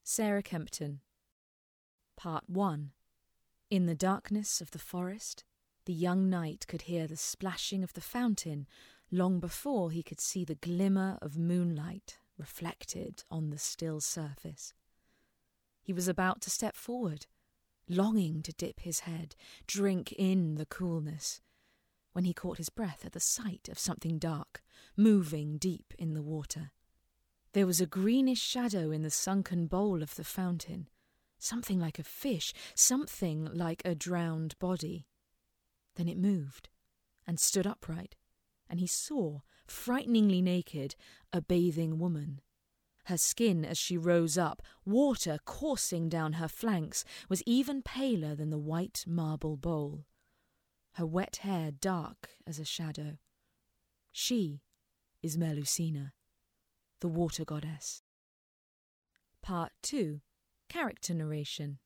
Sarah Kempton. Part 1. In the darkness of the forest, the young knight could hear the splashing of the fountain long before he could see the glimmer of moonlight reflected on the still surface. He was about to step forward, longing to dip his head, drink in the coolness, when he caught his breath at the sight of something dark, moving deep in the water. There was a greenish shadow in the sunken bowl of the fountain, something like a fish, something like a drowned body. Then it moved and stood upright, and he saw, frighteningly naked, a bathing woman. Her skin, as she rose up, water coursing down her flanks, was even paler than the white marble bowl. Her wet hair dark as a shadow. She is Melusina, the water goddess. Part 2. Character narration.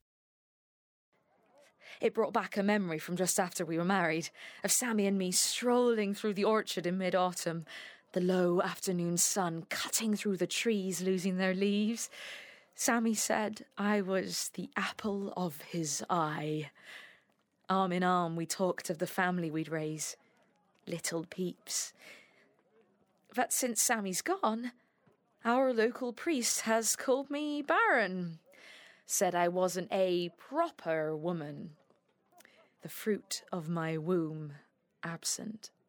It brought back a memory from just after we were married, of Sammy and me strolling through the orchard in mid-autumn, the low afternoon sun cutting through the trees, losing their leaves. Sammy said I was the apple of his eye. Arm in arm we talked of the family we'd raise, little peeps. But since Sammy's gone, our local priest has called me barren, said I wasn't a proper woman. The fruit of my womb absent.